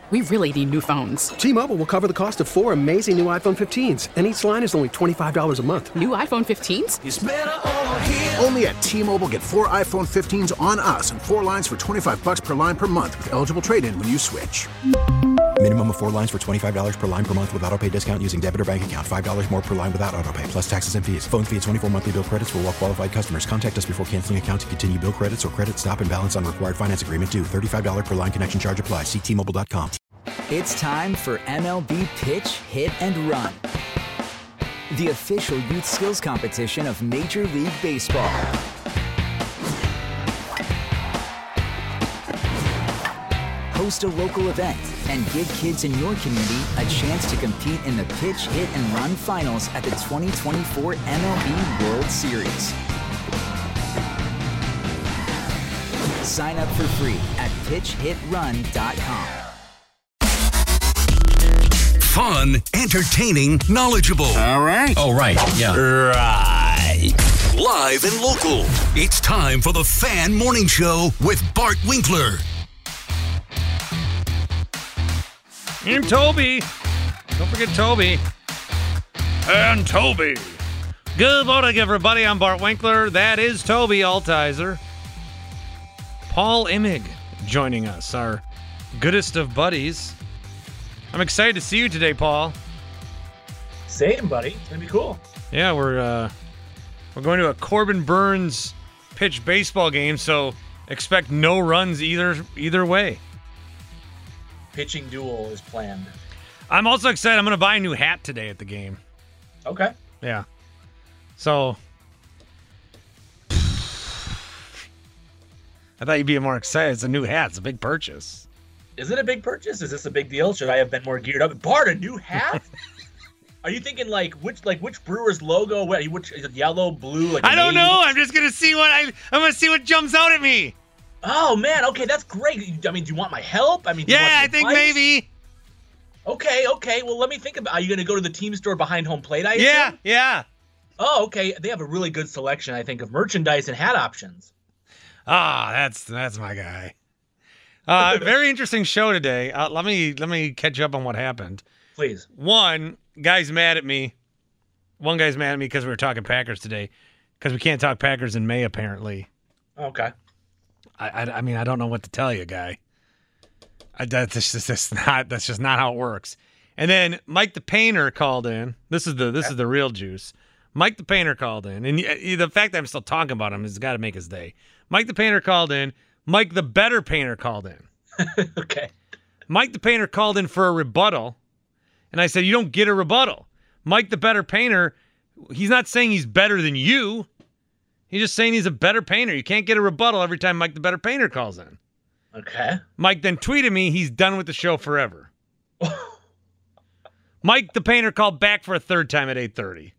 We really need new phones. T-Mobile will cover the cost of 4 amazing new iPhone 15s, and each line is only $25 a month. New iPhone 15s? It's better over here. Only at T-Mobile, get 4 iPhone 15s on us and 4 lines for $25 per line per month with eligible trade-in when you switch. Minimum of 4 lines for $25 per line per month with autopay discount using debit or bank account. $5 more per line without autopay, plus taxes and fees. Phone fee at 24 monthly bill credits for well-qualified customers. Contact us before canceling account to continue bill credits or credit stop and balance on required finance agreement due. $35 per line connection charge applies. See T-Mobile.com. It's time for MLB Pitch, Hit, and Run, the official youth skills competition of Major League Baseball. Host a local event and give kids in your community a chance to compete in the Pitch, Hit, and Run finals at the 2024 MLB World Series. Sign up for free at pitchhitrun.com. Fun, entertaining, knowledgeable. All right. Oh, right. Yeah. Right. Live and local. It's time for the Fan Morning Show with Bart Winkler. And Toby. Don't forget Toby. And Toby. Good morning, everybody. I'm Bart Winkler. That is Toby Altizer. Paul Imig joining us, our goodest of buddies. I'm excited to see you today, Paul. Same, buddy. It's gonna be cool. Yeah, we're going to a Corbin Burns pitch baseball game, so expect no runs either way. Pitching duel is planned. I'm also excited. I'm going to buy a new hat today at the game. Okay. Yeah. So I thought you'd be more excited. It's a new hat. It's a big purchase. Is it a big purchase? Is this a big deal? Should I have been more geared up? Bart, a new hat? Are you thinking which Brewers logo? Which is it, yellow, blue? I don't know. I'm just gonna see I'm gonna see what jumps out at me. Oh man, okay, that's great. I mean, do you want my help? I mean, I think maybe. Okay. Well, let me think about. Are you gonna go to the team store behind home plate? Yeah. Oh, okay. They have a really good selection, I think, of merchandise and hat options. That's my guy. Very interesting show today. Let me catch up on what happened. Please. One guy's mad at me. One guy's mad at me because we were talking Packers today, because we can't talk Packers in May apparently. Okay. I mean, I don't know what to tell you, guy. That's just not how it works. And then Mike the Painter called in. This is the real juice. Mike the Painter called in, and the fact that I'm still talking about him has got to make his day. Mike the Painter called in. Mike the Better Painter called in. Okay. Mike the Painter called in for a rebuttal, and I said, you don't get a rebuttal. Mike the Better Painter, he's not saying he's better than you. He's just saying he's a better painter. You can't get a rebuttal every time Mike the Better Painter calls in. Okay. Mike then tweeted me he's done with the show forever. Mike the Painter called back for a third time at 8:30.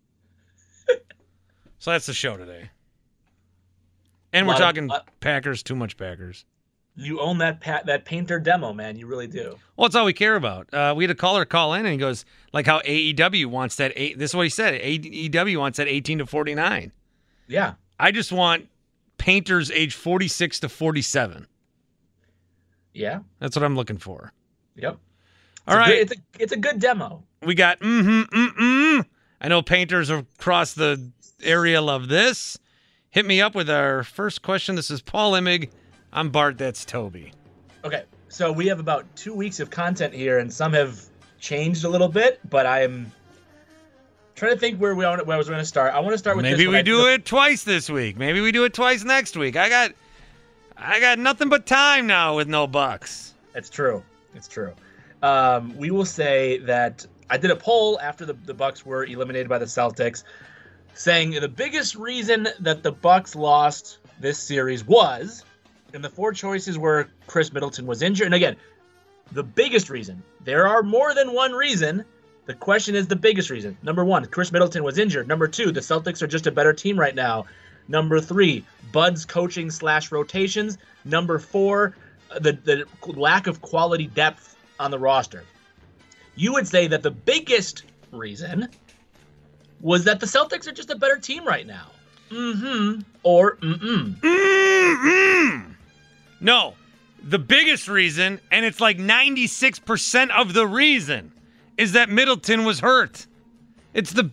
So that's the show today. And we're talking Packers, too much Packers. You own that painter demo, man. You really do. Well, it's all we care about. We had a caller call in, and he goes, like how AEW wants that. This is what he said. AEW wants that 18 to 49. Yeah. I just want painters age 46 to 47. Yeah. That's what I'm looking for. Yep. All right. It's a good demo. We got I know painters across the area love this. Hit me up with our first question. This is Paul Imig. I'm Bart. That's Toby. Okay. So we have about 2 weeks of content here, and some have changed a little bit, but I'm trying to think where I was going to start. I want to start with maybe we do it twice this week. Maybe we do it twice next week. I got nothing but time now with no Bucks. It's true. It's true. We will say that I did a poll after the Bucks were eliminated by the Celtics, saying the biggest reason that the Bucks lost this series was, and the 4 choices were Chris Middleton was injured. And again, the biggest reason. There are more than one reason. The question is the biggest reason. Number 1, Chris Middleton was injured. Number 2, the Celtics are just a better team right now. Number 3, Bud's coaching / rotations. Number 4, the lack of quality depth on the roster. You would say that the biggest reason was that the Celtics are just a better team right now. Mm-hmm. Or mm-mm. Mm-mm. No. The biggest reason, and it's like 96% of the reason, is that Middleton was hurt. It's the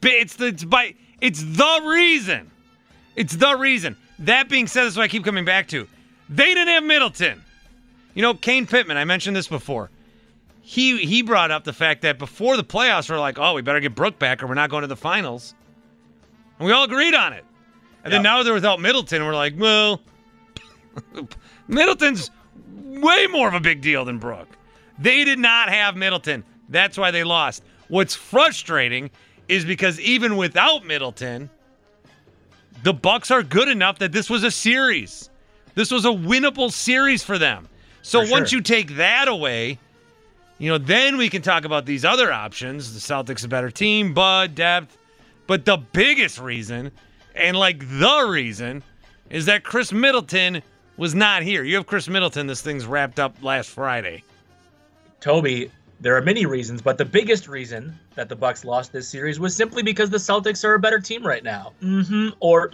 reason. It's the reason. That being said, that's what I keep coming back to. They didn't have Middleton. You know, Kane Pittman, I mentioned this before. He brought up the fact that before the playoffs, we're like, oh, we better get Brooke back or we're not going to the finals. And we all agreed on it. And then now they're without Middleton, we're like, well, Middleton's way more of a big deal than Brooke. They did not have Middleton. That's why they lost. What's frustrating is because even without Middleton, the Bucks are good enough that this was a series. This was a winnable series for them. So once you take that away, you know, then we can talk about these other options. The Celtics a better team, Bud, depth. But the biggest reason, and like the reason, is that Chris Middleton was not here. You have Chris Middleton, this thing's wrapped up last Friday. Toby, there are many reasons, but the biggest reason that the Bucks lost this series was simply because the Celtics are a better team right now. Or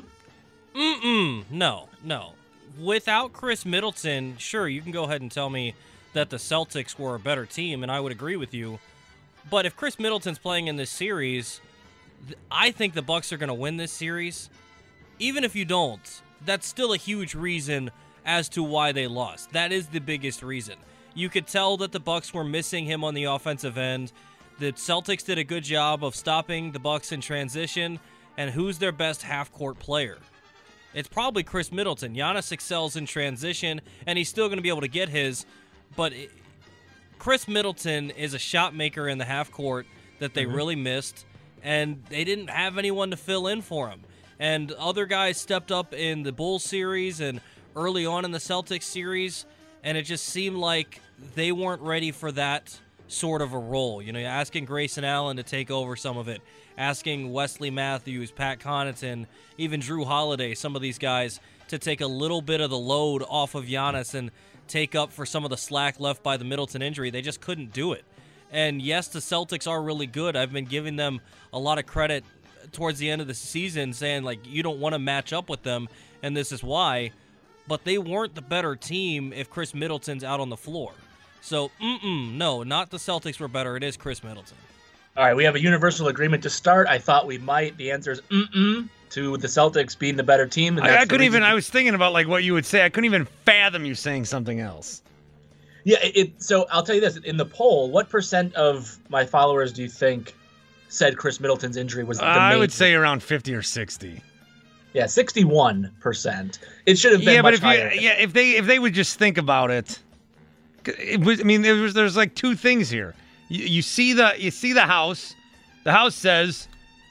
No. Without Chris Middleton, sure, you can go ahead and tell me that the Celtics were a better team, and I would agree with you. But if Chris Middleton's playing in this series, I think the Bucks are going to win this series. Even if you don't, that's still a huge reason as to why they lost. That is the biggest reason. You could tell that the Bucks were missing him on the offensive end. The Celtics did a good job of stopping the Bucks in transition. And who's their best half-court player? It's probably Chris Middleton. Giannis excels in transition, and he's still going to be able to get his. But Chris Middleton is a shot maker in the half-court that they really missed, and they didn't have anyone to fill in for him. And other guys stepped up in the Bulls series and early on in the Celtics series, and it just seemed like they weren't ready for that sort of a role. You know, asking Grayson Allen to take over some of it, asking Wesley Matthews, Pat Connaughton, even Drew Holiday, some of these guys, to take a little bit of the load off of Giannis and take up for some of the slack left by the Middleton injury. They just couldn't do it. And yes, the Celtics are really good. I've been giving them a lot of credit towards the end of the season, saying, like, you don't want to match up with them, and this is why. But they weren't the better team if Chris Middleton's out on the floor. So, no, not the Celtics were better. It is Chris Middleton. All right, we have a universal agreement to start. I thought we might. The answer is to the Celtics being the better team. And I couldn't even, I was thinking about like what you would say. I couldn't even fathom you saying something else. Yeah, so I'll tell you this. In the poll, what percent of my followers do you think said Chris Middleton's injury was the main I would say around 50 or 60. Yeah, 61%. It should have been much higher. If they would just think about it. There's like two things here. You see the house. The house says,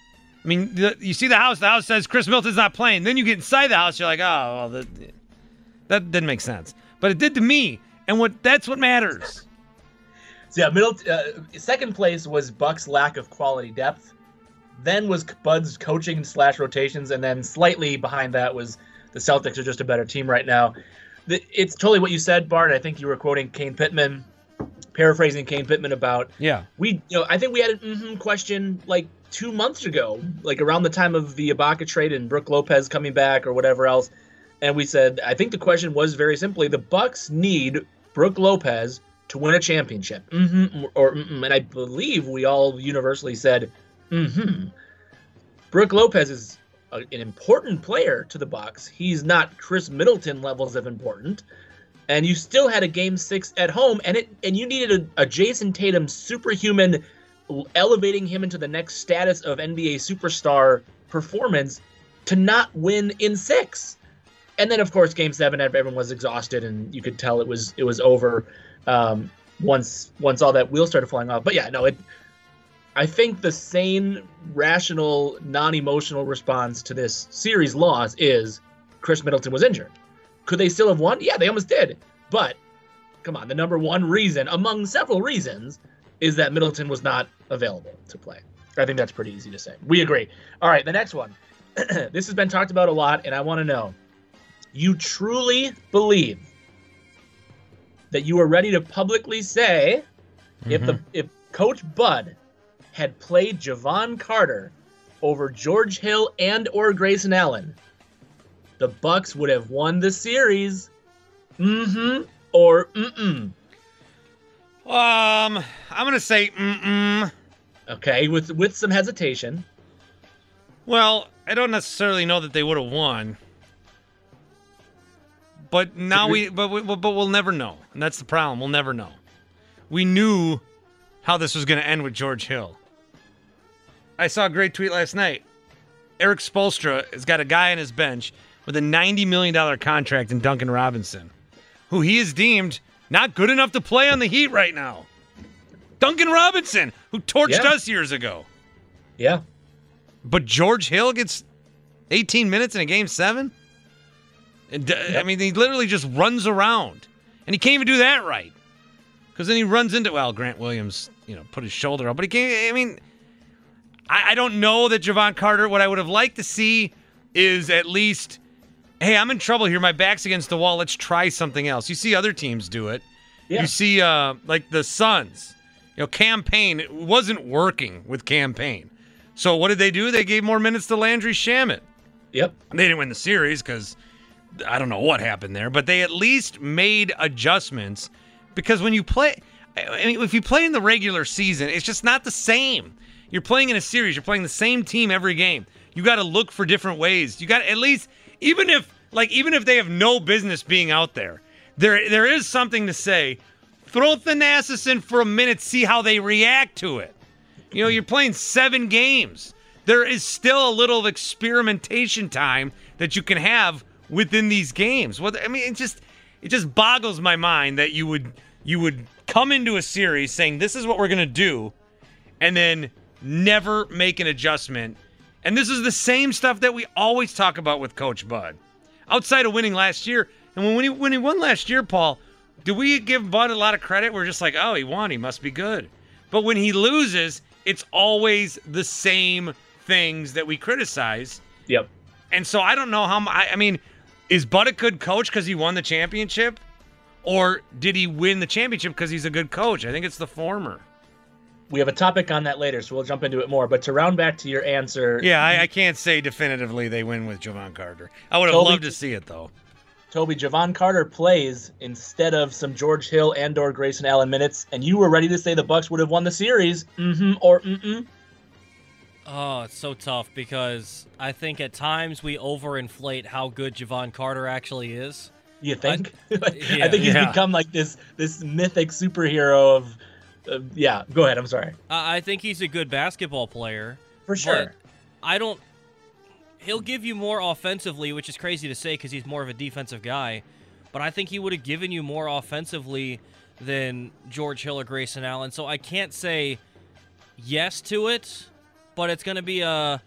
you see the house. The house says Chris Middleton's not playing. Then you get inside the house. You're like, oh, well, that didn't make sense. But it did to me, and that's what matters. So yeah, second place was Buck's lack of quality depth. Then was Bud's coaching / rotations, and then slightly behind that was the Celtics are just a better team right now. It's totally what you said, Bart. I think you were quoting Kane Pittman, paraphrasing Kane Pittman about. Yeah. I think we had a question like 2 months ago, like around the time of the Ibaka trade and Brooke Lopez coming back or whatever else, and we said I think the question was very simply the Bucks need Brooke Lopez to win a championship. And I believe we all universally said, Brooke Lopez is an important player to the Bucks. He's not Chris Middleton levels of important. And you still had a Game 6 at home, and you needed a Jason Tatum superhuman, elevating him into the next status of NBA superstar performance to not win in 6. And then, of course, Game 7, everyone was exhausted, and you could tell it was over once all that wheel started flying off. But yeah, no, I think the sane, rational, non-emotional response to this series loss is Chris Middleton was injured. Could they still have won? Yeah, they almost did. But, come on, the number one reason, among several reasons, is that Middleton was not available to play. I think that's pretty easy to say. We agree. All right, the next one. This has been talked about a lot, and I want to know, you truly believe that you are ready to publicly say if Coach Bud had played Javon Carter over George Hill and or Grayson Allen, the Bucks would have won the series. or mm-mm? I'm gonna say mm-mm. Okay, with some hesitation. Well, I don't necessarily know that they would have won, but now we'll never know, and that's the problem. We'll never know. We knew how this was going to end with George Hill. I saw a great tweet last night. Eric Spoelstra has got a guy on his bench with a $90 million contract in Duncan Robinson, who he is deemed not good enough to play on the Heat right now. Duncan Robinson, who torched us years ago. Yeah. But George Hill gets 18 minutes in a Game 7? I mean, he literally just runs around. And he can't even do that right. Because then he runs into, Grant Williams, put his shoulder up. But he can't, I don't know that Javon Carter, what I would have liked to see is at least, hey, I'm in trouble here. My back's against the wall. Let's try something else. You see other teams do it. Yeah. You see, like the Suns. Cam Payne, it wasn't working with Cam Payne. So what did they do? They gave more minutes to Landry Shamet. Yep. They didn't win the series because I don't know what happened there, but they at least made adjustments because when you play, if you play in the regular season, it's just not the same. You're playing in a series. You're playing the same team every game. You got to look for different ways. You got at least, even if they have no business being out there, there is something to say. Throw Thanasis in for a minute, see how they react to it. You're playing 7 games. There is still a little of experimentation time that you can have within these games. It just boggles my mind that you would come into a series saying this is what we're going to do and then never make an adjustment. And this is the same stuff that we always talk about with Coach Bud. Outside of winning last year, and when he won last year, Paul, do we give Bud a lot of credit? We're just like, oh, he won. He must be good. But when he loses, it's always the same things that we criticize. Yep. And so I don't know is Bud a good coach because he won the championship? Or did he win the championship because he's a good coach? I think it's the former. We have a topic on that later, so we'll jump into it more. But to round back to your answer... Yeah, I can't say definitively they win with Javon Carter. I would have loved to see it, though. Toby, Javon Carter plays instead of some George Hill and or Grayson Allen minutes, and you were ready to say the Bucks would have won the series. Mm-hmm or mm-mm? Oh, it's so tough because I think at times we overinflate how good Javon Carter actually is. You think? I think he's become like this mythic superhero of yeah, go ahead. I'm sorry. I think he's a good basketball player. For sure. But he'll give you more offensively, which is crazy to say because he's more of a defensive guy. But I think he would have given you more offensively than George Hill or Grayson Allen. So I can't say yes to it, but it's going to be a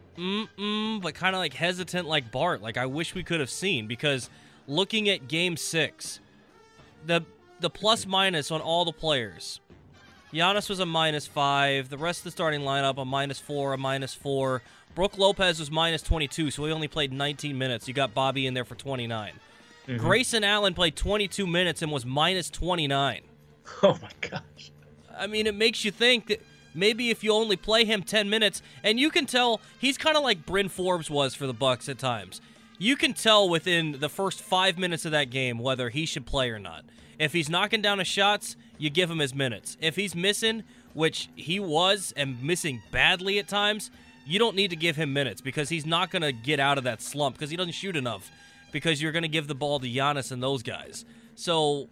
but kind of like hesitant like Bart. Like I wish we could have seen because looking at Game 6, the plus minus on all the players, Giannis was a -5. The rest of the starting lineup, a -4, a -4. Brook Lopez was -22, so he only played 19 minutes. You got Bobby in there for 29. Mm-hmm. Grayson Allen played 22 minutes and was -29. Oh, my gosh. I mean, it makes you think that maybe if you only play him 10 minutes, and you can tell he's kind of like Bryn Forbes was for the Bucks at times. You can tell within the first 5 minutes of that game whether he should play or not. If he's knocking down his shots, you give him his minutes. If he's missing, which he was, and missing badly at times, you don't need to give him minutes because he's not going to get out of that slump because he doesn't shoot enough because you're going to give the ball to Giannis and those guys. So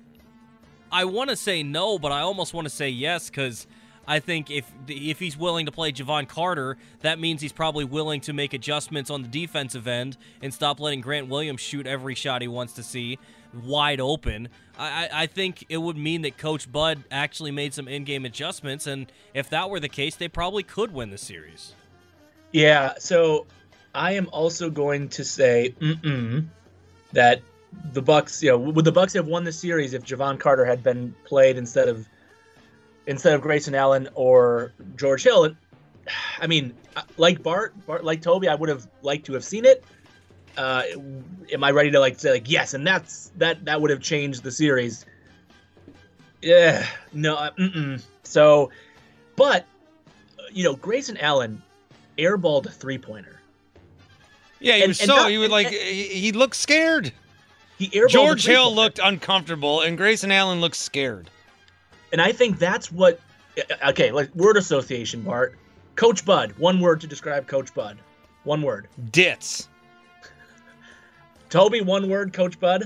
I want to say no, but I almost want to say yes because I think if he's willing to play Javon Carter, that means he's probably willing to make adjustments on the defensive end and stop letting Grant Williams shoot every shot he wants to see wide open. I think it would mean that Coach Bud actually made some in-game adjustments, and if that were the case, they probably could win the series. Yeah, so I am also going to say that the Bucks, would the Bucks have won the series if Javon Carter had been played instead of Grayson Allen or George Hill? I mean, like Bart, like Toby, I would have liked to have seen it. Am I ready to say yes? And that would have changed the series. Yeah, no, So, but Grayson Allen airballed a 3-pointer. Yeah, he looked scared. He airballed George the Hill three-pointer. looked uncomfortable, and Grayson Allen looked scared. And I think that's what. Okay, like word association, Bart. Coach Bud. One word to describe Coach Bud. One word. Ditz. Toby. One word. Coach Bud.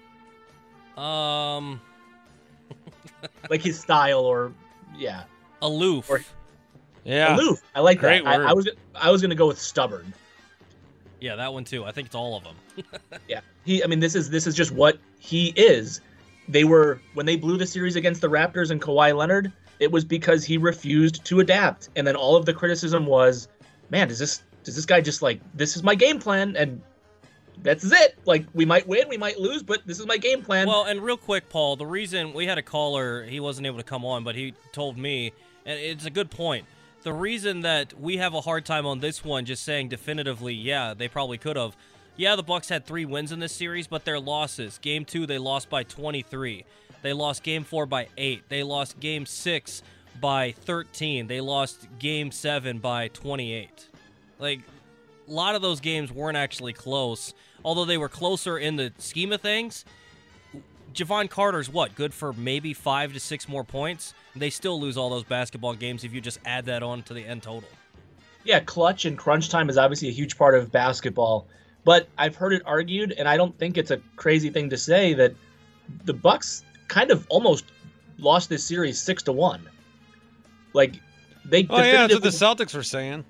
Like his style, or yeah. Aloof. Yeah. Aloof. I like Great that. word. I was gonna go with stubborn. Yeah, that one too. I think it's all of them. Yeah. This is just what he is. When they blew the series against the Raptors and Kawhi Leonard, it was because he refused to adapt. And then all of the criticism was, man, does this guy just like, this is my game plan, and that's it. Like, we might win, we might lose, but this is my game plan. Well, and real quick, Paul, the reason we had a caller, he wasn't able to come on, but he told me, and it's a good point. The reason that we have a hard time on this one just saying definitively, yeah, they probably could have. Yeah, the Bucks had 3 wins in this series, but they're losses. Game 2, they lost by 23. They lost Game 4 by 8. They lost Game 6 by 13. They lost Game 7 by 28. Like, a lot of those games weren't actually close. Although they were closer in the scheme of things, Javon Carter's good for maybe 5 to 6 more points? They still lose all those basketball games if you just add that on to the end total. Yeah, clutch and crunch time is obviously a huge part of basketball. But I've heard it argued, and I don't think it's a crazy thing to say, that the Bucks kind of almost lost this series 6-1. Like, they. Oh yeah, that's what the Celtics were saying.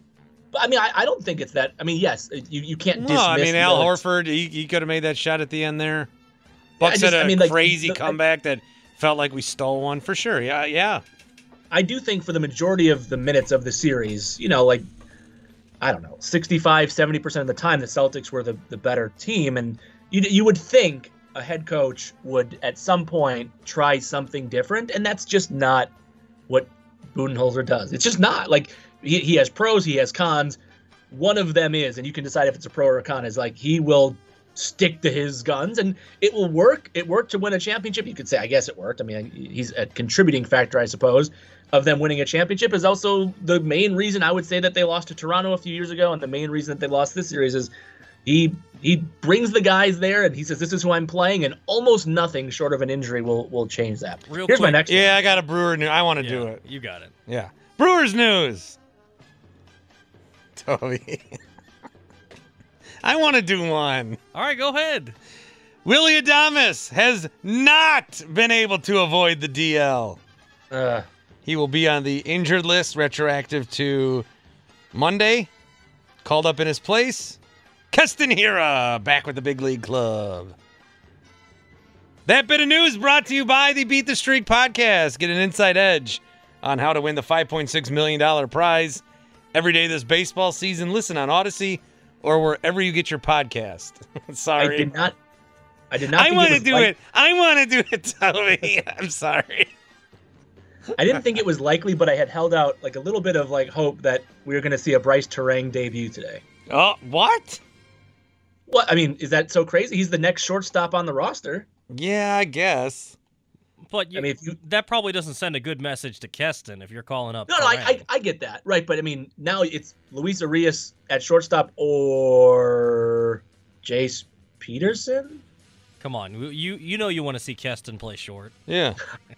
I mean, I don't think it's that. I mean, yes, you can't dismiss. No, I mean, Al the- Horford, he could have made that shot at the end there. Bucks had a crazy comeback that felt like we stole one for sure. Yeah. I do think for the majority of the minutes of the series, like, I don't know, 65, 70% of the time, the Celtics were the better team. And you would think a head coach would, at some point, try something different. And that's just not what Budenholzer does. It's just not. Like, he has pros, he has cons. One of them is, and you can decide if it's a pro or a con, is like he will stick to his guns, and it will work. It worked to win a championship. You could say, I guess it worked. I mean, he's a contributing factor, I suppose, of them winning a championship. Is also the main reason I would say that they lost to Toronto a few years ago, and the main reason that they lost this series is he brings the guys there, and he says, this is who I'm playing, and almost nothing short of an injury will change that. Here's quick. My next one. Yeah, I got a Brewer news. I want to do it. You got it. Yeah. Brewers news. Toby. I want to do one. All right, go ahead. Willy Adames has not been able to avoid the DL. He will be on the injured list retroactive to Monday. Called up in his place, Keston Hiura, back with the big league club. That bit of news brought to you by the Beat the Streak podcast. Get an inside edge on how to win the $5.6 million prize every day this baseball season. Listen on Odyssey or wherever you get your podcast. Sorry. I did not. I want to do it. I want to do it, Toby. I'm sorry. I didn't think it was likely, but I had held out like a little bit of like hope that we were going to see a Bryce Terang debut today. Oh, what? What? I mean, is that so crazy? He's the next shortstop on the roster. Yeah, I guess. But I mean, that probably doesn't send a good message to Keston if you're calling up. No, I get that, right? But I mean, now it's Luis Arias at shortstop or Jace Peterson. Come on, you know you want to see Keston play short. Yeah.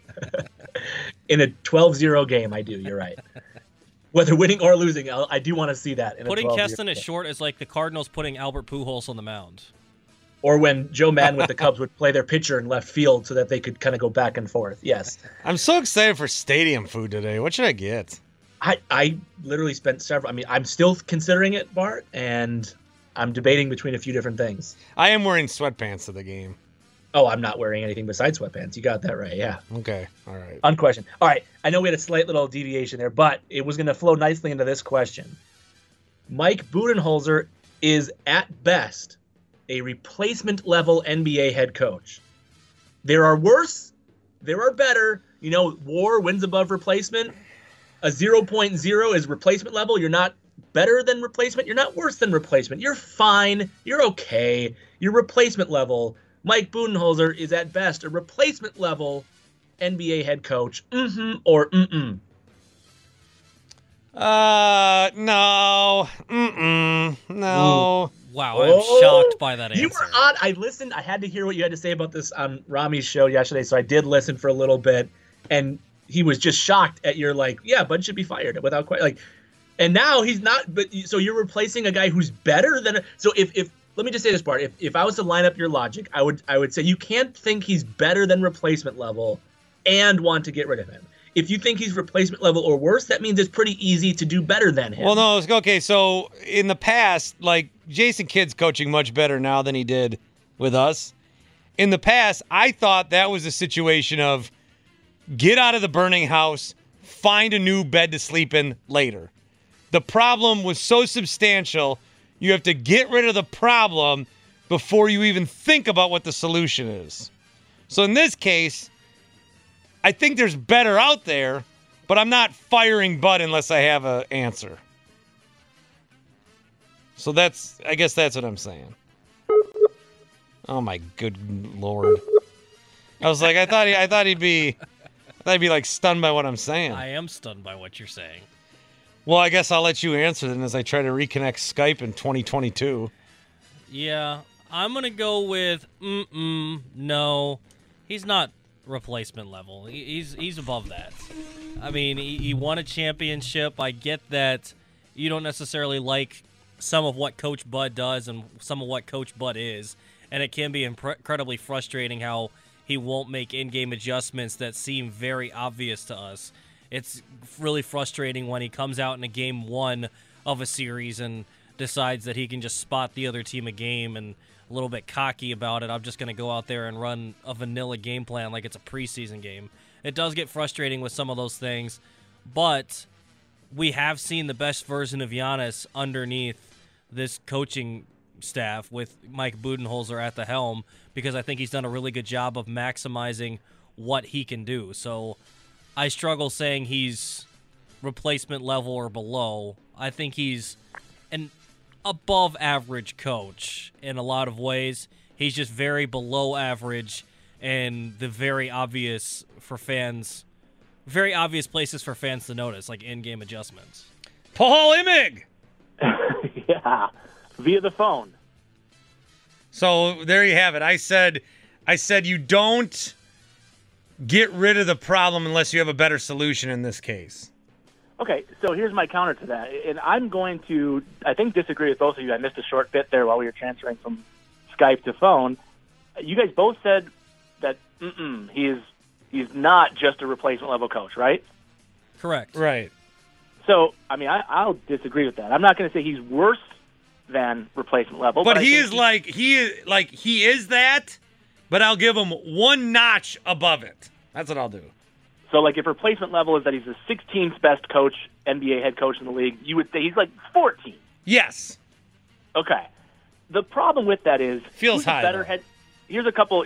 In a 12-0 game, I do. You're right. Whether winning or losing, I do want to see that. Putting Keston at short is like the Cardinals putting Albert Pujols on the mound. Or when Joe Madden with the Cubs would play their pitcher in left field so that they could kind of go back and forth. Yes. I'm so excited for stadium food today. What should I get? I literally spent several. I mean, I'm still considering it, Bart, and I'm debating between a few different things. I am wearing sweatpants to the game. Oh, I'm not wearing anything besides sweatpants. You got that right, yeah. Okay, all right. Unquestioned. All right, I know we had a slight little deviation there, but it was going to flow nicely into this question. Mike Budenholzer is, at best, a replacement-level NBA head coach. There are worse. There are better. You know, WAR wins above replacement. A 0.0 is replacement level. You're not better than replacement. You're not worse than replacement. You're fine. You're okay. You're replacement level. Mike Budenholzer is at best a replacement level NBA head coach. Or mm-mm. No. No. Ooh. Wow, I'm shocked by that answer. You were on. I listened. I had to hear what you had to say about this on Rami's show yesterday, so I did listen for a little bit, and he was just shocked at your Bud should be fired without quite and now he's not. But so you're replacing a guy who's better than. So if let me just say this part. If I was to line up your logic, I would say you can't think he's better than replacement level and want to get rid of him. If you think he's replacement level or worse, that means it's pretty easy to do better than him. Well, no, okay. So in the past, Jason Kidd's coaching much better now than he did with us. In the past, I thought that was a situation of get out of the burning house, find a new bed to sleep in later. The problem was so substantial, you have to get rid of the problem before you even think about what the solution is. So in this case, I think there's better out there, but I'm not firing Bud unless I have an answer. So I guess that's what I'm saying. Oh my good Lord. I was like, I thought he'd be stunned by what I'm saying. I am stunned by what you're saying. Well, I guess I'll let you answer then as I try to reconnect Skype in 2022. Yeah, I'm going to go with no. He's not replacement level. He's above that. I mean, he won a championship. I get that you don't necessarily like some of what Coach Bud does and some of what Coach Bud is, and it can be incredibly frustrating how he won't make in-game adjustments that seem very obvious to us. It's really frustrating when he comes out in a game one of a series and decides that he can just spot the other team a game and a little bit cocky about it. I'm just going to go out there and run a vanilla game plan like it's a preseason game. It does get frustrating with some of those things, but we have seen the best version of Giannis underneath this coaching staff with Mike Budenholzer at the helm, because I think he's done a really good job of maximizing what he can do. So I struggle saying he's replacement level or below. I think he's an above average coach in a lot of ways. He's just very below average and the very obvious places for fans to notice, like in-game adjustments. Paul Imig! Yeah, via the phone. So there you have it. I said you don't get rid of the problem unless you have a better solution in this case. Okay, so here's my counter to that. And I'm going to, I think, disagree with both of you. I missed a short bit there while we were transferring from Skype to phone. You guys both said that he's not just a replacement level coach, right? Correct. Right. So, I mean, I'll disagree with that. I'm not going to say he's worse than replacement level. But he is that, but I'll give him one notch above it. That's what I'll do. So, if replacement level is that he's the 16th best coach, NBA head coach in the league, you would say he's 14. Yes. Okay. The problem with that is feels high. Better head. Here's a couple.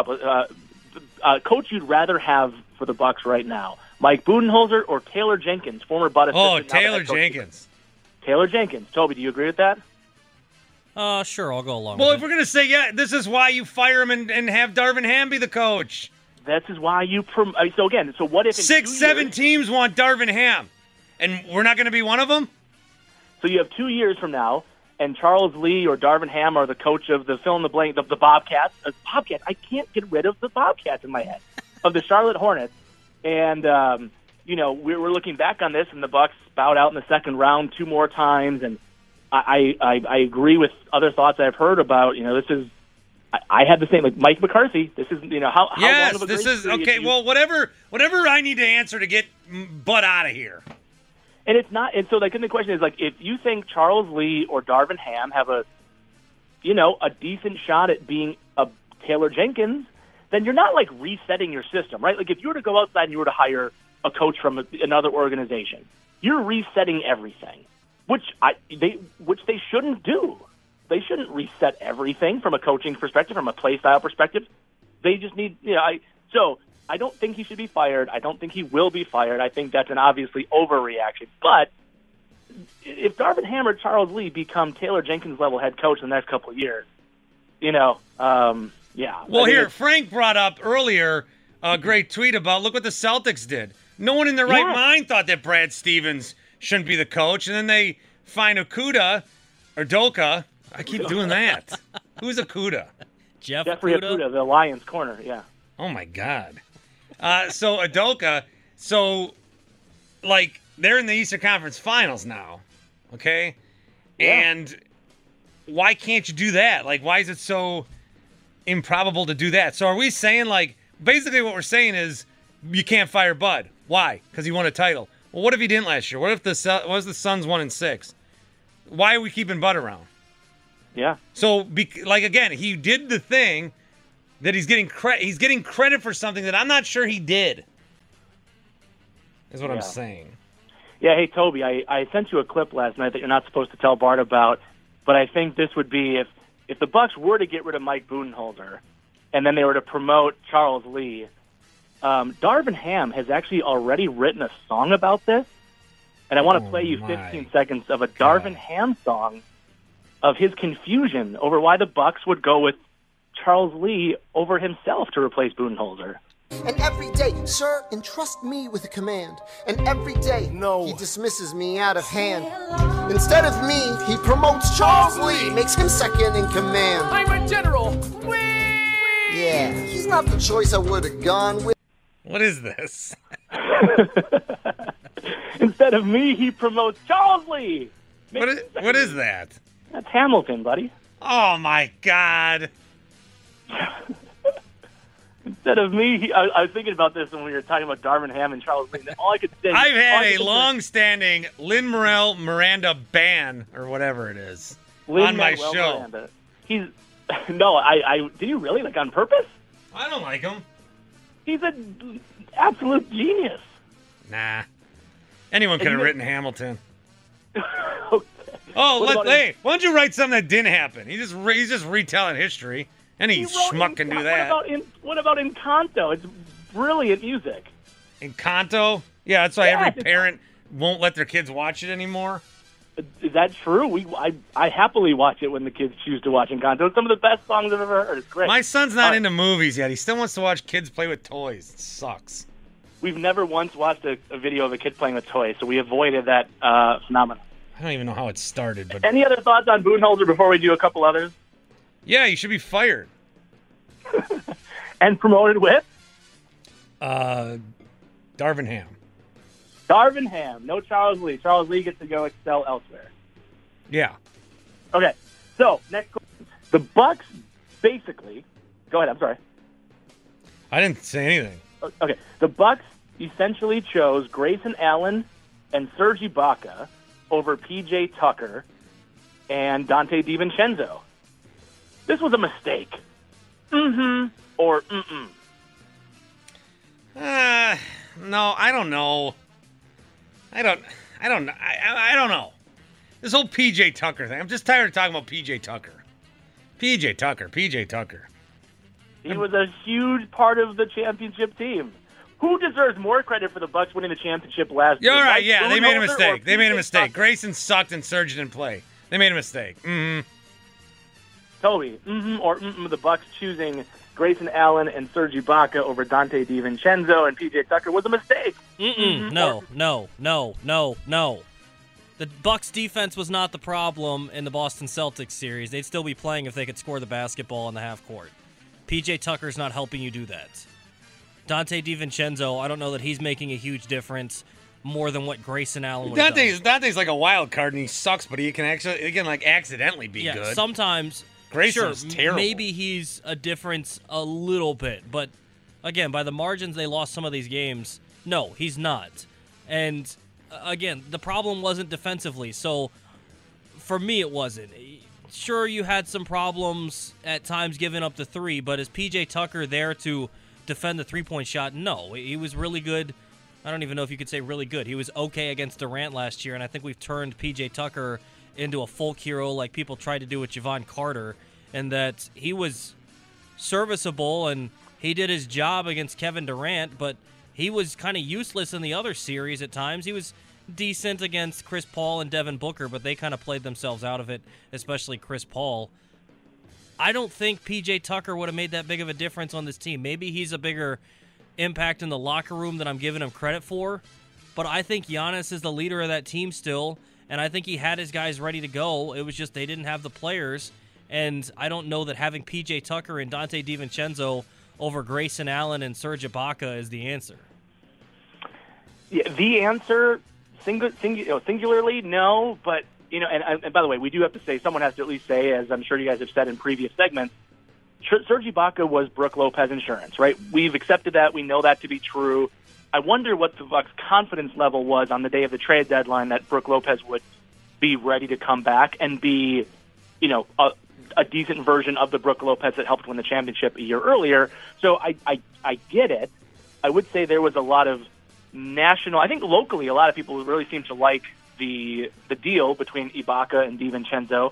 Coach you'd rather have for the Bucks right now: Mike Budenholzer or Taylor Jenkins, former Bud assistant. Oh, Taylor Jenkins. Taylor Jenkins. Toby, do you agree with that? Sure, I'll go along with it. If we're going to say, this is why you fire him and have Darvin Ham be the coach. This is why you so what if 6-7 teams want Darvin Ham, and we're not going to be one of them? So you have 2 years from now, and Charles Lee or Darvin Ham are the coach of the fill-in-the-blank, the Bobcats. Bobcats, I can't get rid of the Bobcats in my head, of the Charlotte Hornets. And, we're looking back on this, and the Bucks bowed out in the second round 2 more times, and I agree with other thoughts I've heard about, this is, I had the same, Mike McCarthy. This is, how yes, long of a this great is okay. Well, whatever I need to answer to get Bud out of here. And it's not. And so, then the question is, if you think Charles Lee or Darvin Ham have a decent shot at being a Taylor Jenkins, then you're not resetting your system, right? If you were to go outside and you were to hire a coach from another organization, you're resetting everything, which they shouldn't do. They shouldn't reset everything from a coaching perspective, from a play style perspective. They just need, So I don't think he should be fired. I don't think he will be fired. I think that's an obviously overreaction. But if Darvin Ham or Charles Lee become Taylor Jenkins level head coach in the next couple of years, yeah. Well, here, Frank brought up earlier a great tweet about, look what the Celtics did. No one in their right mind thought that Brad Stevens shouldn't be the coach, and then they find Udoka, I keep doing that. Who's Okuda? Jeffrey Okuda, the Lions corner, yeah. Oh, my God. So, Udoka, like, they're in the Eastern Conference Finals now, okay? Yeah. And why can't you do that? Like, why is it so improbable to do that? So are we saying, like, basically what we're saying is you can't fire Bud. Why? Because he won a title. Well, what if he didn't last year? What if the Suns 1-6? Why are we keeping Bud around? Yeah. So, again, he did the thing that he's getting credit for something that I'm not sure he did. Is what I'm saying. Yeah, hey, Toby, I sent you a clip last night that you're not supposed to tell Bart about, but I think this would be if the Bucks were to get rid of Mike Budenholzer and then they were to promote Charles Lee, Darvin Ham has actually already written a song about this, and I want to play you 15 seconds of a Darvin Ham song of his confusion over why the Bucks would go with Charles Lee over himself to replace Budenholzer. And every day, sir, entrust me with a command. And every day, he dismisses me out of hand. Instead of me, he promotes Charles Lee, makes him second in command. I'm a general. Yeah, he's not the choice I would have gone with. What is this? Instead of me, he promotes Charles Lee. What is that? That's Hamilton, buddy. Oh, my God. Instead of me, I was thinking about this when we were talking about Darvin Ham and Charles Lee. All I could say, I've had a long-standing Lin-Manuel Miranda ban, or whatever it is, on my show. Miranda. He's I did you really, like, on purpose? I don't like him. He's an absolute genius. Nah. Anyone could have written Hamilton. Okay. Oh, why don't you write something that didn't happen? He's just retelling history. Any schmuck can do that. What about Encanto? It's brilliant music. Encanto? Yeah, that's why every parent won't let their kids watch it anymore. Is that true? I happily watch it when the kids choose to watch Encanto. It's some of the best songs I've ever heard. It's great. My son's not into movies yet. He still wants to watch kids play with toys. It sucks. We've never once watched a video of a kid playing with toys, so we avoided that phenomenon. I don't even know how it started. But any other thoughts on Budenholzer before we do a couple others? Yeah, you should be fired. And promoted with? Darvin Ham. Darvin Ham. No Charles Lee. Charles Lee gets to go excel elsewhere. Yeah. Okay. So, next question. The Bucks basically... Go ahead. I'm sorry. I didn't say anything. Okay. The Bucks essentially chose Grayson Allen and Serge Ibaka over P.J. Tucker and Dante DiVincenzo. This was a mistake. Mm-hmm. Or mm-mm. No, I don't know. I don't know. This whole P.J. Tucker thing. I'm just tired of talking about P.J. Tucker. P.J. Tucker. He was a huge part of the championship team. Who deserves more credit for the Bucks winning the championship last year? You're right, yeah. They made a mistake. Grayson sucked and Serge didn't play. They made a mistake. Mm-hmm. Toby, the Bucks choosing Grayson Allen and Serge Ibaka over Dante DiVincenzo and P.J. Tucker was a mistake. No. The Bucks' defense was not the problem in the Boston Celtics series. They'd still be playing if they could score the basketball in the half court. P.J. Tucker's not helping you do that. Dante DiVincenzo, I don't know that he's making a huge difference more than what Grayson Allen would have done. Dante's like a wild card and he sucks, but he can accidentally be good. Sometimes. Grayson's terrible. Maybe he's a difference a little bit, but again, by the margins they lost some of these games, no, he's not. And again, the problem wasn't defensively, so for me it wasn't. Sure, you had some problems at times giving up the three, but is P.J. Tucker there to defend the three-point shot? No, he was really good. I don't even know if you could say really good. He was okay against Durant last year, and I think we've turned P.J. Tucker into a folk hero like people tried to do with Javon Carter, and that he was serviceable and he did his job against Kevin Durant, but he was kind of useless in the other series at times. He was decent against Chris Paul and Devin Booker, but they kind of played themselves out of it, especially Chris Paul. I don't think P.J. Tucker would have made that big of a difference on this team. Maybe he's a bigger impact in the locker room than I'm giving him credit for, but I think Giannis is the leader of that team still, and I think he had his guys ready to go. It was just they didn't have the players, and I don't know that having P.J. Tucker and Dante DiVincenzo over Grayson Allen and Serge Ibaka is the answer. Yeah, the answer, singularly, no, but, and by the way, we do have to say, someone has to at least say, as I'm sure you guys have said in previous segments, Serge Ibaka was Brook Lopez insurance, right? We've accepted that. We know that to be true. I wonder what the Bucks' confidence level was on the day of the trade deadline that Brook Lopez would be ready to come back and be, a decent version of the Brook Lopez that helped win the championship a year earlier. So I get it. I would say there was a lot of I think locally a lot of people really seem to like the deal between Ibaka and DiVincenzo.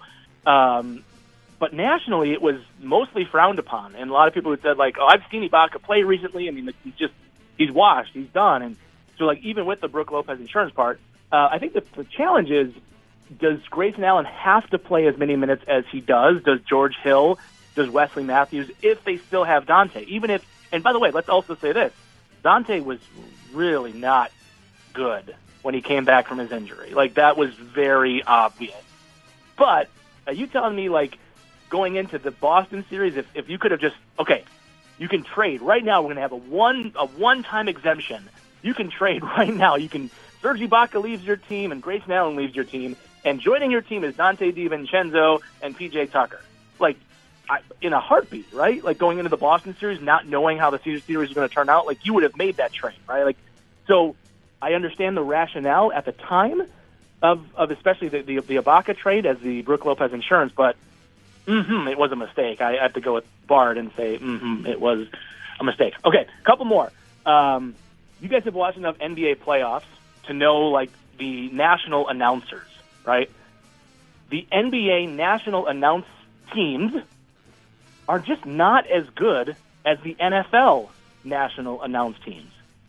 But nationally, it was mostly frowned upon. And a lot of people had said, like, oh, I've seen Ibaka play recently. I mean, he's washed. He's done. And so, like, even with the Brook Lopez insurance part, I think the challenge is, does Grayson Allen have to play as many minutes as he does? Does George Hill? Does Wesley Matthews? If they still have Dante? Even if, and by the way, let's also say this. Dante was really not good when he came back from his injury. Like, that was very obvious. But are you telling me, like, going into the Boston series, if you could have just, okay, you can trade. Right now we're going to have a one-time exemption. You can trade right now. Serge Ibaka leaves your team and Grayson Allen leaves your team, and joining your team is Dante DiVincenzo and P.J. Tucker. Like, in a heartbeat, right? Like, going into the Boston series, not knowing how the series is going to turn out, like, you would have made that trade, right? Like, so I understand the rationale at the time of especially the Ibaka trade as the Brook Lopez insurance, but it was a mistake. I have to go with Bard and say, it was a mistake. Okay, couple more. You guys have watched enough NBA playoffs to know, like, the national announcers, right? The NBA national announce teams are just not as good as the NFL national announce teams.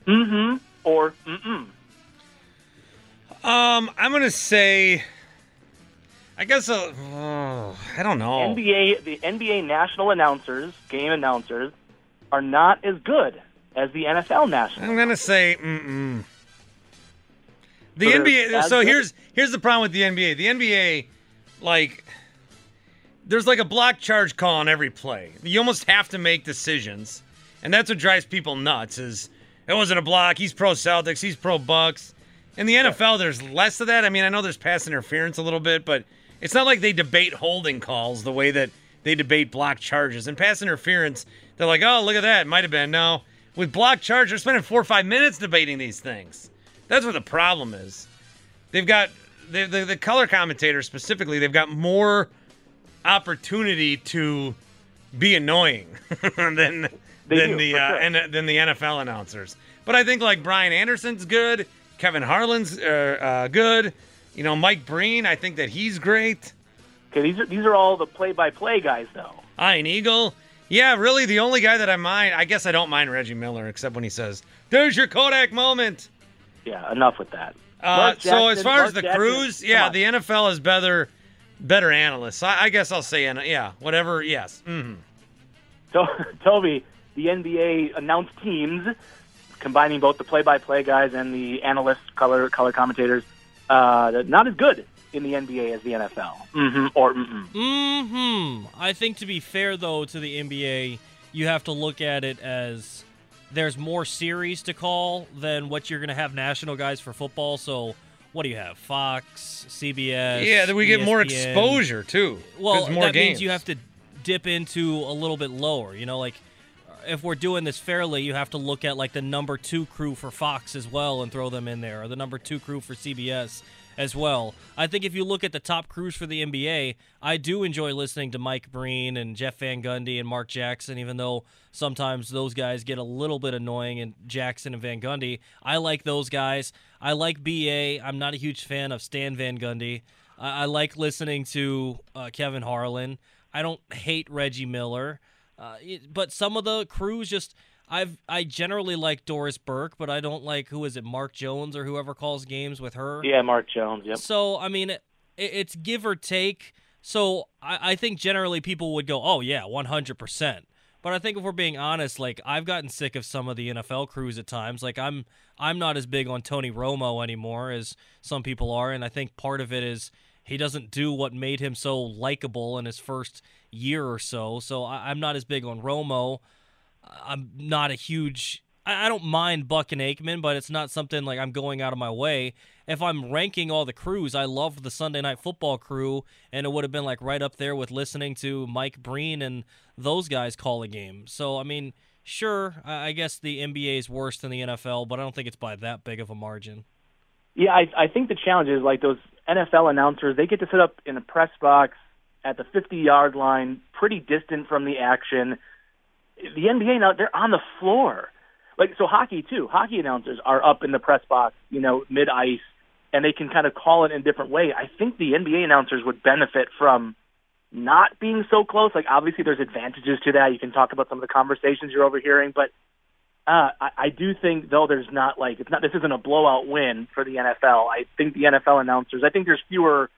Or I'm going to say, I guess, I don't know. The NBA national announcers, game announcers, are not as good as the NFL national. I'm going to say, The NBA, so here's the problem with the NBA. The NBA, like, there's like a block charge call on every play. You almost have to make decisions, and that's what drives people nuts, is it wasn't a block, he's pro Celtics, he's pro Bucks. In the NFL, there's less of that. I mean, I know there's pass interference a little bit, but it's not like they debate holding calls the way that they debate block charges. And pass interference, they're like, oh, look at that, it might have been. No, with block charge, they're spending 4 or 5 minutes debating these things. That's what the problem is. They've got the color commentators specifically. They've got more opportunity to be annoying than the NFL announcers. But I think like Brian Anderson's good, Kevin Harlan's good. You know, Mike Breen, I think that he's great. Okay, these are all the play-by-play guys, though. Ian Eagle. Yeah, really, the only guy that I mind, I guess I don't mind Reggie Miller, except when he says, "There's your Kodak moment." Yeah, enough with that. So as far as the crews, the NFL is better analysts. I guess I'll say, whatever, yes. So, Toby, the NBA announced teams, combining both the play-by-play guys and the analysts, color commentators, not as good in the NBA as the NFL. I think, to be fair, though, to the NBA, you have to look at it as there's more series to call than what you're going to have national guys for football. So what do you have? Fox, CBS. Yeah, then we get more exposure, too. Well, more that games. means you have to dip into a little bit lower. You know, like, if we're doing this fairly, you have to look at, like, the number 2 crew for Fox as well and throw them in there, or the number 2 crew for CBS as well. I think if you look at the top crews for the NBA, I do enjoy listening to Mike Breen and Jeff Van Gundy and Mark Jackson, even though sometimes those guys get a little bit annoying, and Jackson and Van Gundy. I like those guys. I like BA. I'm not a huge fan of Stan Van Gundy. I like listening to Kevin Harlan. I don't hate Reggie Miller. But some of the crews just... I generally like Doris Burke, but I don't like, who is it, Mark Jones or whoever calls games with her? Yeah, Mark Jones, yep. So, I mean, it's give or take. So I think generally people would go, oh, yeah, 100%. But I think if we're being honest, like I've gotten sick of some of the NFL crews at times. Like I'm not as big on Tony Romo anymore as some people are, and I think part of it is he doesn't do what made him so likable in his first year or so. So I'm not as big on Romo. I'm not a huge. I don't mind Buck and Aikman, but it's not something like I'm going out of my way. If I'm ranking all the crews, I loved the Sunday Night Football crew, and it would have been like right up there with listening to Mike Breen and those guys call a game. So, I mean, sure, I guess the NBA is worse than the NFL, but I don't think it's by that big of a margin. Yeah, I think the challenge is like those NFL announcers, they get to sit up in a press box at the 50-yard line, pretty distant from the action. The NBA now, they're on the floor. Like, so hockey, too. Hockey announcers are up in the press box, mid-ice, and they can kind of call it in a different way. I think the NBA announcers would benefit from not being so close. Like, obviously, there's advantages to that. You can talk about some of the conversations you're overhearing, but I do think, though, there's not, like, this isn't a blowout win for the NFL. I think the NFL announcers, I think there's fewer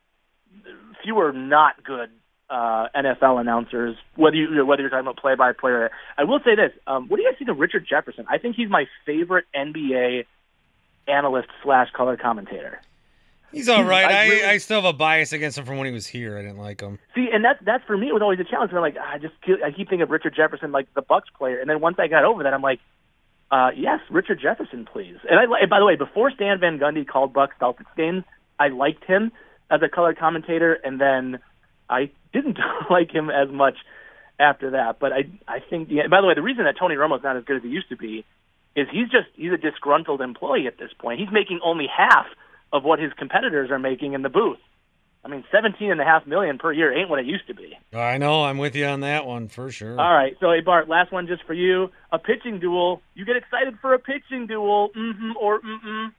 not good NFL announcers, whether you're talking about play-by-play. I will say this. What do you guys think of Richard Jefferson? I think he's my favorite NBA analyst / color commentator. He's all right. I still have a bias against him from when he was here. I didn't like him. See, and that's for me, it was always a challenge. I'm like, I keep thinking of Richard Jefferson like the Bucks player, and then once I got over that, I'm like, yes, Richard Jefferson, please. And by the way, before Stan Van Gundy called Bucks Celtics games, I liked him as a color commentator, and then I didn't like him as much after that. But I think, by the way, the reason that Tony Romo's not as good as he used to be is he's a disgruntled employee at this point. He's making only half of what his competitors are making in the booth. I mean, $17.5 million per year ain't what it used to be. I know. I'm with you on that one for sure. All right. So, hey, Bart, last one just for you. A pitching duel. You get excited for a pitching duel, or mm-mm?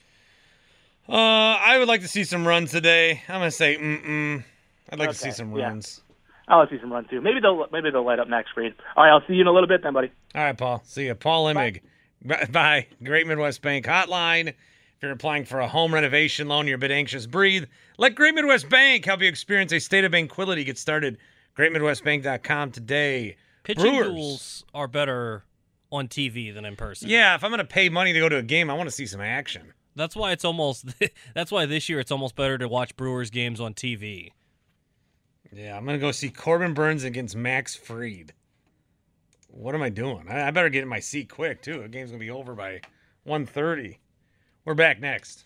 I would like to see some runs today. I'm going to say mm-mm. I'd like to see some runs. Yeah. I'll see some runs, too. Maybe they'll light up Max Fried. All right, I'll see you in a little bit then, buddy. All right, Paul. See you. Paul Imig. Bye. Great Midwest Bank Hotline. If you're applying for a home renovation loan, you're a bit anxious, breathe. Let Great Midwest Bank help you experience a state of tranquility. Get started. GreatMidwestBank.com today. Pitching duels are better on TV than in person. Yeah, if I'm going to pay money to go to a game, I want to see some action. That's why that's why this year it's almost better to watch Brewers games on TV. Yeah, I'm going to go see Corbin Burns against Max Fried. What am I doing? I better get in my seat quick, too. The game's going to be over by 1:30. We're back next.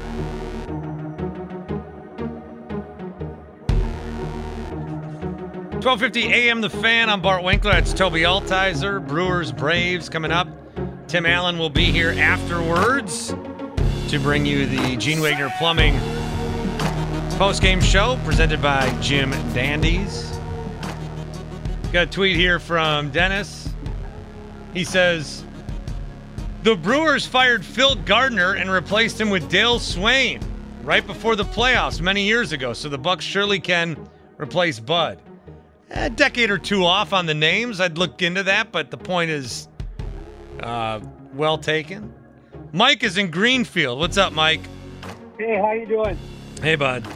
$12:50 a.m. The Fan. I'm Bart Winkler. That's Toby Altizer. Brewers, Braves coming up. Tim Allen will be here afterwards to bring you the Gene Wagner Plumbing post-game show presented by Jim Dandies. Got a tweet here from Dennis. He says, the Brewers fired Phil Gardner and replaced him with Dale Swain right before the playoffs many years ago, so the Bucks surely can replace Bud. A decade or two off on the names. I'd look into that, but the point is well taken. Mike is in Greenfield. What's up, Mike? Hey, how you doing? Hey, bud.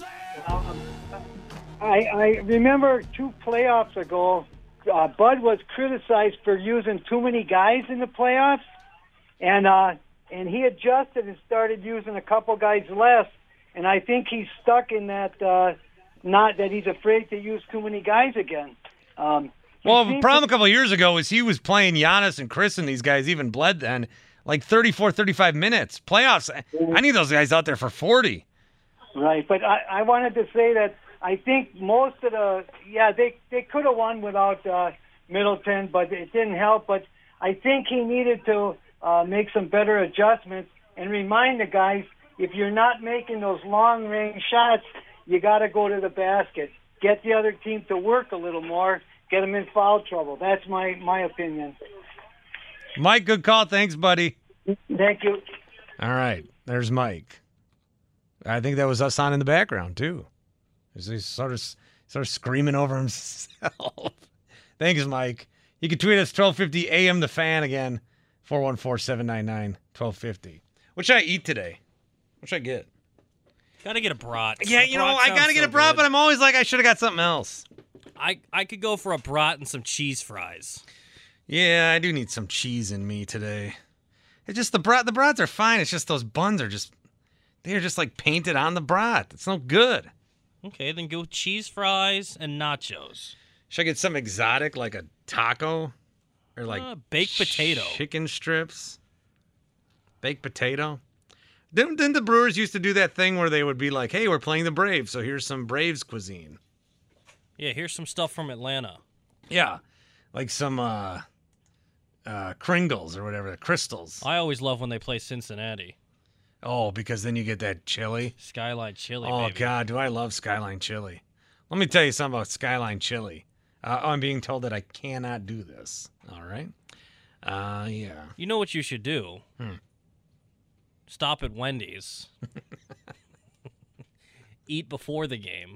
I remember 2 playoffs ago, Bud was criticized for using too many guys in the playoffs, and he adjusted and started using a couple guys less, and I think he's stuck in that, not that he's afraid to use too many guys again. Well, the problem a couple of years ago was he was playing Giannis and Chris and these guys even bled then, like 34, 35 minutes. Playoffs, I need those guys out there for 40. Right, but I wanted to say that I think most of they could have won without Middleton, but it didn't help. But I think he needed to make some better adjustments and remind the guys, if you're not making those long-range shots, you got to go to the basket. Get the other team to work a little more, get them in foul trouble. That's my opinion. Mike, good call. Thanks, buddy. Thank you. All right, there's Mike. I think that was us on in the background, too. He's sort of screaming over himself. Thanks, Mike. You can tweet us 12:50 a.m. The Fan again, 414-799-1250. What should I eat today? What should I get? Gotta get a brat. Yeah, I gotta get a brat, but I'm always like, I should have got something else. I could go for a brat and some cheese fries. Yeah, I do need some cheese in me today. It's just the brats are fine. It's just those buns are just like painted on the brat. It's no good. Okay, then go cheese fries and nachos. Should I get something exotic like a taco or like baked potato, chicken strips, baked potato? Didn't the Brewers used to do that thing where they would be like, "Hey, we're playing the Braves, so here's some Braves cuisine." Yeah, here's some stuff from Atlanta. Yeah, like some Kringles or whatever, the Crystals. I always love when they play Cincinnati. Oh, because then you get that chili. Skyline chili, Oh, baby. God, do I love Skyline chili. Let me tell you something about Skyline chili. I'm being told that I cannot do this. All right? Yeah. You know what you should do? Stop at Wendy's. Eat before the game.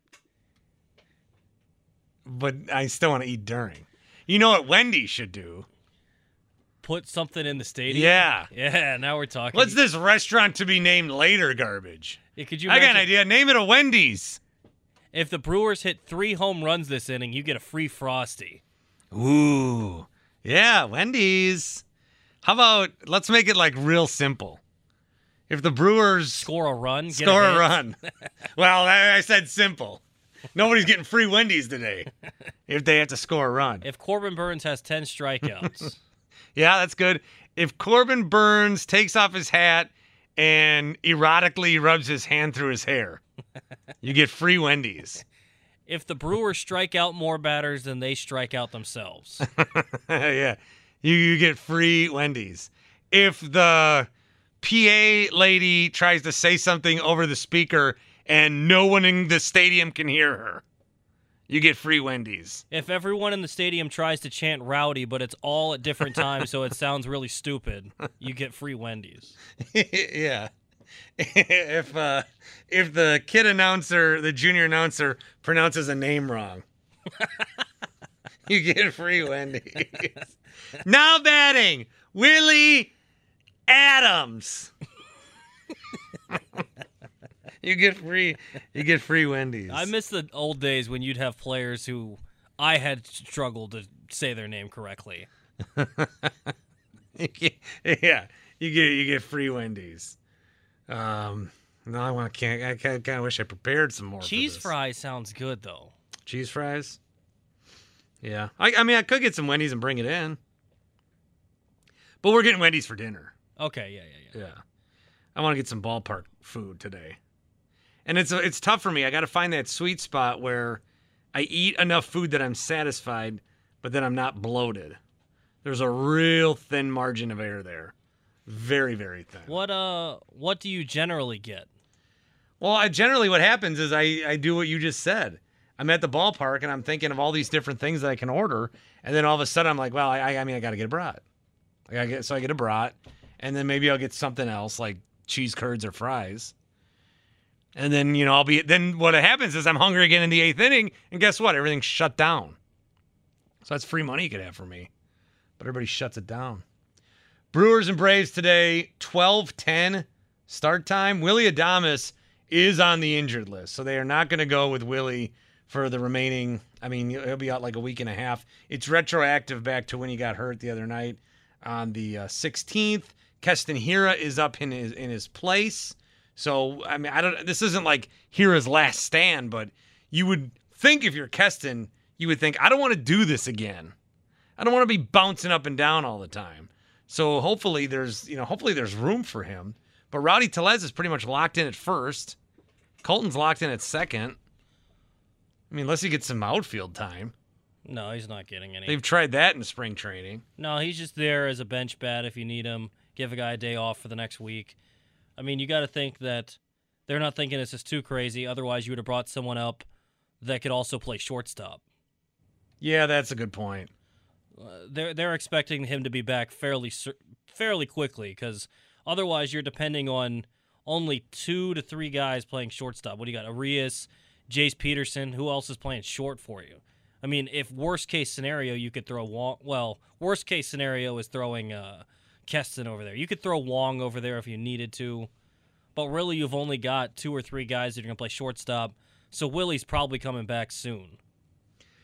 But I still want to eat during. You know what Wendy's should do? Put something in the stadium? Yeah. Yeah, now we're talking. What's this restaurant to be named later garbage? Yeah, could you I got an imagine- idea. Name it a Wendy's. If the Brewers hit 3 home runs this inning, you get a free Frosty. Ooh. Yeah, Wendy's. How about, let's make it like real simple. If the Brewers score a run, score a run. Well, I said simple. Nobody's getting free Wendy's today if they have to score a run. If Corbin Burns has 10 strikeouts. Yeah, that's good. If Corbin Burns takes off his hat and erotically rubs his hand through his hair, you get free Wendy's. If the Brewers strike out more batters than they strike out themselves. Yeah, you get free Wendy's. If the PA lady tries to say something over the speaker and no one in the stadium can hear her, you get free Wendy's. If everyone in the stadium tries to chant rowdy, but it's all at different times, so it sounds really stupid, you get free Wendy's. Yeah. If the kid announcer, the junior announcer, pronounces a name wrong, you get free Wendy's. Now batting, Willie Adams. You get free Wendy's. I miss the old days when you'd have players who I had struggled to say their name correctly. Yeah, you get free Wendy's. No, I kind of wish I prepared some more. Cheese for this. fries sounds good though. Cheese fries. Yeah, I mean I could get some Wendy's and bring it in, but we're getting Wendy's for dinner. Okay, yeah. I want to get some ballpark food today. And it's tough for me. I got to find that sweet spot where I eat enough food that I'm satisfied, but then I'm not bloated. There's a real thin margin of error there. Very, very thin. What do you generally get? Well, what happens is I do what you just said. I'm at the ballpark and I'm thinking of all these different things that I can order, and then all of a sudden I'm like, well, I got to get a brat. I get a brat, and then maybe I'll get something else like cheese curds or fries. And then, then what happens is I'm hungry again in the 8th inning, and guess what? Everything's shut down. So that's free money you could have for me. But everybody shuts it down. Brewers and Braves today, 12:10 start time. Willie Adames is on the injured list, so they are not going to go with Willie for the remaining, he'll be out like a week and a half. It's retroactive back to when he got hurt the other night on the 16th. Keston Hiura is up in his place. So, this isn't like Hira's last stand, but you would think if you're Keston, you would think, I don't want to do this again. I don't want to be bouncing up and down all the time. So hopefully there's room for him. But Rowdy Tellez is pretty much locked in at first. Colton's locked in at second. Unless he gets some outfield time. No, he's not getting any. They've tried that in spring training. No, he's just there as a bench bat if you need him. Give a guy a day off for the next week. You got to think that they're not thinking this is too crazy. Otherwise, you would have brought someone up that could also play shortstop. Yeah, that's a good point. They're expecting him to be back fairly quickly because otherwise you're depending on only 2 to 3 guys playing shortstop. What do you got? Arias, Jace Peterson. Who else is playing short for you? If worst case scenario, you could throw Wong. Well, worst case scenario is throwing Keston over there. You could throw Wong over there if you needed to. But really, you've only got 2 or 3 guys that are going to play shortstop. So Willie's probably coming back soon.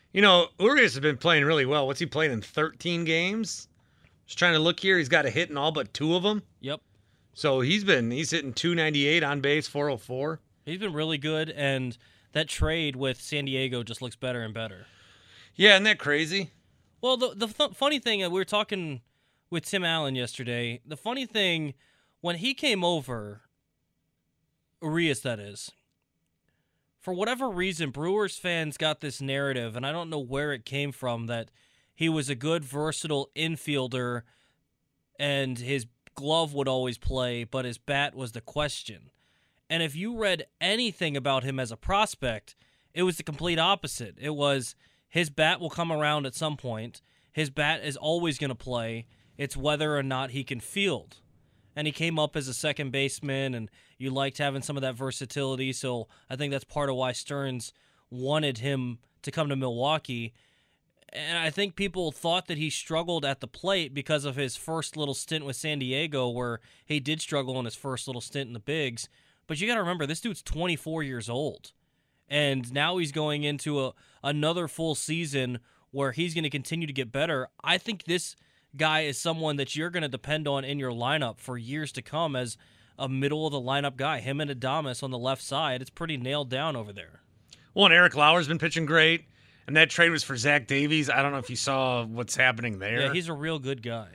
You know, Urias has been playing really well. What's he playing in 13 games? Just trying to look here. He's got a hit in all but 2 of them. Yep. So he's hitting 298 on base, 404. He's been really good, and that trade with San Diego just looks better and better. Yeah, isn't that crazy? Well, the funny thing, we were talking with Tim Allen yesterday. The funny thing, when he came over, Urias that is, for whatever reason, Brewers fans got this narrative, and I don't know where it came from, that he was a good, versatile infielder and his glove would always play, but his bat was the question. And if you read anything about him as a prospect, it was the complete opposite. It was his bat will come around at some point. His bat is always going to play. It's whether or not he can field. And he came up as a second baseman, and you liked having some of that versatility. So I think that's part of why Stearns wanted him to come to Milwaukee. And I think people thought that he struggled at the plate because of his first little stint with San Diego, where he did struggle in his first little stint in the bigs. But you got to remember, this dude's 24 years old. And now he's going into another full season where he's going to continue to get better. I think this guy is someone that you're going to depend on in your lineup for years to come as a middle-of-the-lineup guy. Him and Adames on the left side, it's pretty nailed down over there. Well, and Eric Lauer's been pitching great, and that trade was for Zach Davies. I don't know if you saw what's happening there. Yeah, he's a real good guy.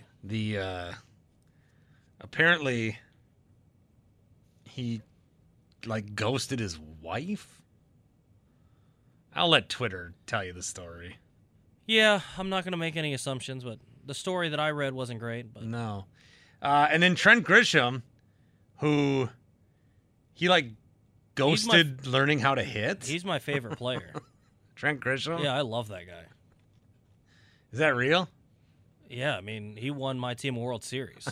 Apparently he, ghosted his wife? I'll let Twitter tell you the story. Yeah, I'm not going to make any assumptions, but the story that I read wasn't great. But no. And then Trent Grisham, who he ghosted learning how to hit. He's my favorite player. Trent Grisham? Yeah, I love that guy. Is that real? Yeah, I mean, he won my team a World Series.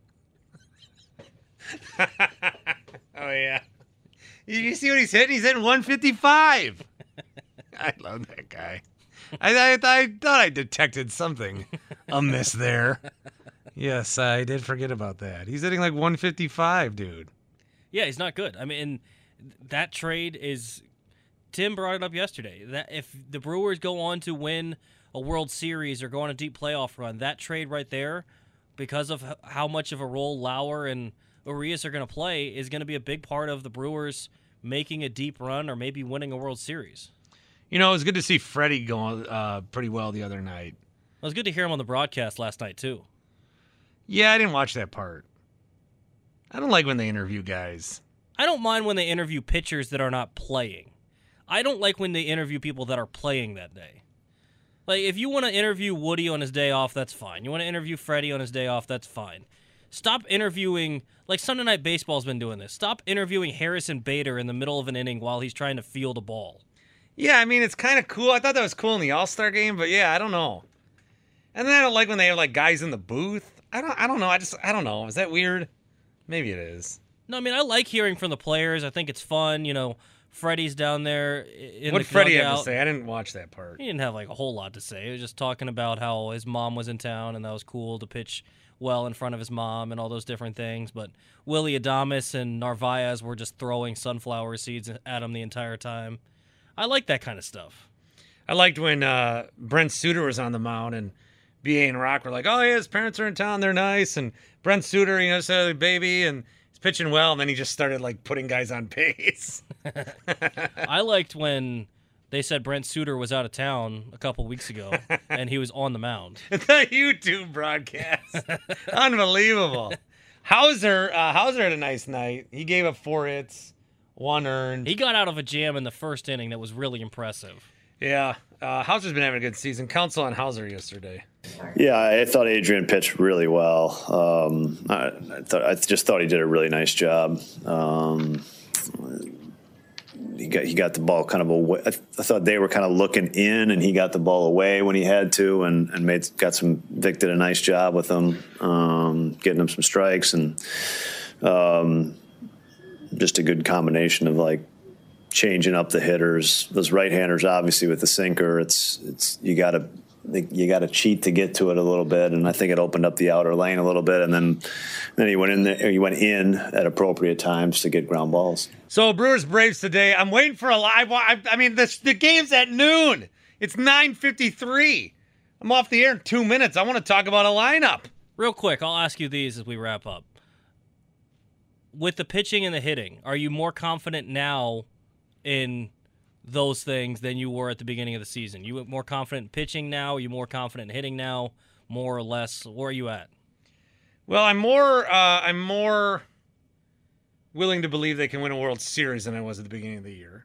Oh, yeah. You see what he's hitting? He's hitting 155. I love that guy. I thought I detected something amiss there. Yes, I did forget about that. He's hitting 155, dude. Yeah, he's not good. I mean, that trade is... Tim brought it up yesterday. That if the Brewers go on to win a World Series or go on a deep playoff run, that trade right there, because of how much of a role Lauer and Urias are going to play, is going to be a big part of the Brewers making a deep run or maybe winning a World Series. You know, it was good to see Freddie going pretty well the other night. It was good to hear him on the broadcast last night, too. Yeah, I didn't watch that part. I don't like when they interview guys. I don't mind when they interview pitchers that are not playing. I don't like when they interview people that are playing that day. If you want to interview Woody on his day off, that's fine. You want to interview Freddie on his day off, that's fine. Stop interviewing, Sunday Night Baseball's been doing this. Stop interviewing Harrison Bader in the middle of an inning while he's trying to field a ball. Yeah, I mean, it's kind of cool. I thought that was cool in the All-Star game, but yeah, I don't know. And then I don't like when they have guys in the booth. I don't know. I don't know. Is that weird? Maybe it is. No, I mean, I like hearing from the players. I think it's fun. Freddie's down there in what the Freddie dugout. have to say? I didn't watch that part. He didn't have a whole lot to say. He was just talking about how his mom was in town and that was cool to pitch well in front of his mom and all those different things. But Willy Adames and Narvaez were just throwing sunflower seeds at him the entire time. I like that kind of stuff. I liked when Brent Suter was on the mound and B.A. and Rock were like, oh, yeah, his parents are in town. They're nice. And Brent Suter, said, baby, and he's pitching well. And then he just started, putting guys on base. I liked when they said Brent Suter was out of town a couple weeks ago, and he was on the mound. The YouTube broadcast. Unbelievable. Hauser had a nice night. He gave up 4 hits, 1 earned. He got out of a jam in the first inning that was really impressive. Yeah. Hauser's been having a good season. Counsel on Hauser yesterday. Yeah, I thought Adrian pitched really well. I just thought he did a really nice job. He got the ball kind of away. I thought they were kind of looking in, and he got the ball away when he had to, and Vic did a nice job with him, getting him some strikes, and just a good combination of changing up the hitters. Those right-handers, obviously, with the sinker, it's you got to cheat to get to it a little bit, and I think it opened up the outer lane a little bit, and then he went in there. He went in at appropriate times to get ground balls. So Brewers Braves today. I'm waiting for a live. I mean, the game's at noon. It's 9:53. I'm off the air in 2 minutes. I want to talk about a lineup. Real quick, I'll ask you these as we wrap up. With the pitching and the hitting, are you more confident now in those things than you were at the beginning of the season? You more confident in pitching now? Are you more confident in hitting now? More or less? Where are you at? Well, I'm more willing to believe they can win a World Series than I was at the beginning of the year.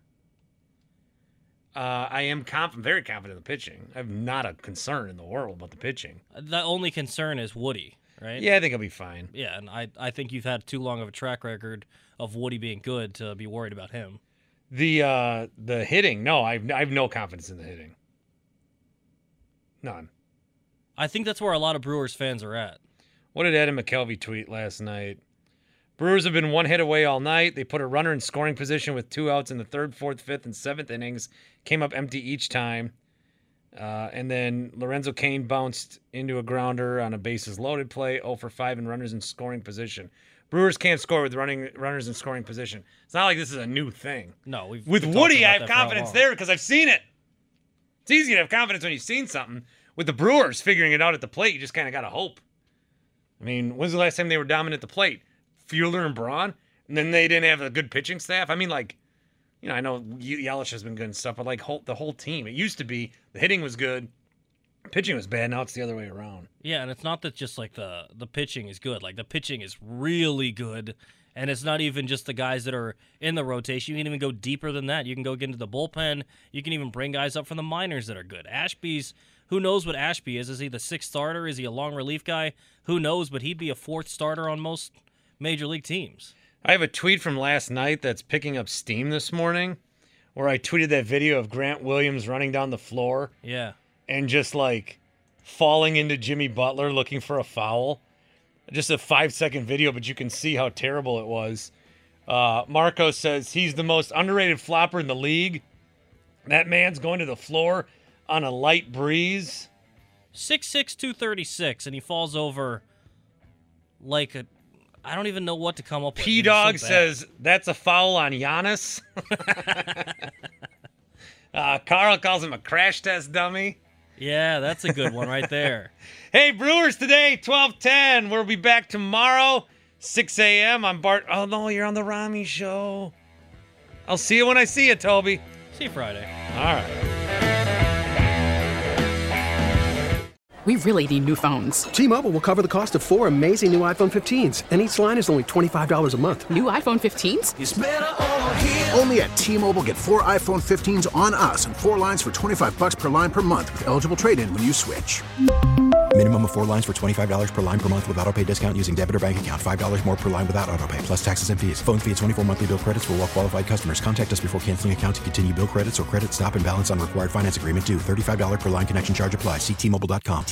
I am very confident in the pitching. I have not a concern in the world about the pitching. The only concern is Woody, right? Yeah, I think he'll be fine. Yeah, and I think you've had too long of a track record of Woody being good to be worried about him. The hitting, no, I have no confidence in the hitting. None. I think that's where a lot of Brewers fans are at. What did Adam McKelvey tweet last night? Brewers have been one hit away all night. They put a runner in scoring position with 2 outs in the 3rd, 4th, 5th, and 7th innings. Came up empty each time. And then Lorenzo Cain bounced into a grounder on a bases loaded play. 0 for 5 and runners in scoring position. Brewers can't score with runners in scoring position. It's not like this is a new thing. No, with Woody, I have confidence there because I've seen it. It's easy to have confidence when you've seen something. With the Brewers figuring it out at the plate, you just kind of got to hope. I mean, when's the last time they were dominant at the plate? Fielder and Braun? And then they didn't have a good pitching staff? I mean, like, you know, I know Yelich has been good and stuff, but like the whole team. It used to be the hitting was good, pitching was bad. Now it's the other way around. Yeah, and it's not that just like the pitching is good. Like the pitching is really good, and it's not even just the guys that are in the rotation. You can even go deeper than that. You can go get into the bullpen. You can even bring guys up from the minors that are good. Ashby's, who knows what Ashby is? Is he the 6th starter? Is he a long relief guy? Who knows? But he'd be a 4th starter on most major league teams. I have a tweet from last night that's picking up steam this morning where I tweeted that video of Grant Williams running down the floor. Yeah. And just like falling into Jimmy Butler looking for a foul. Just a 5-second video, but you can see how terrible it was. Marco says he's the most underrated flopper in the league. That man's going to the floor on a light breeze. 6'6", 236, and he falls over like a... I don't even know what to come up with. P-Dog says that's a foul on Giannis. Carl calls him a crash test dummy. Yeah, that's a good one right there. Hey, Brewers today, 12:10. We'll be back tomorrow, 6 a.m. I'm Bart. Oh, no, you're on the Rami show. I'll see you when I see you, Toby. See you Friday. All right. We really need new phones. T-Mobile will cover the cost of 4 amazing new iPhone 15s, and each line is only $25 a month. New iPhone 15s? It's better over here. Only at T-Mobile, get 4 iPhone 15s on us and 4 lines for $25 per line per month with eligible trade-in when you switch. Minimum of 4 lines for $25 per line per month with autopay discount using debit or bank account. $5 more per line without autopay, plus taxes and fees. Phone fee at 24 monthly bill credits for well-qualified customers. Contact us before canceling account to continue bill credits or credit stop and balance on required finance agreement due. $35 per line connection charge applies. See T-Mobile.com.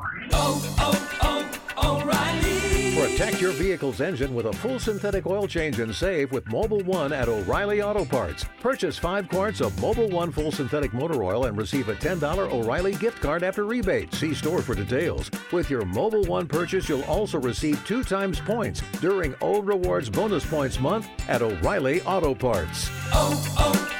O'Reilly. Protect your vehicle's engine with a full synthetic oil change and save with Mobil 1 at O'Reilly Auto Parts. Purchase 5 quarts of Mobil 1 full synthetic motor oil and receive a $10 O'Reilly gift card after rebate. See store for details. With your Mobil 1 purchase, you'll also receive 2 times points during O Rewards Bonus Points Month at O'Reilly Auto Parts.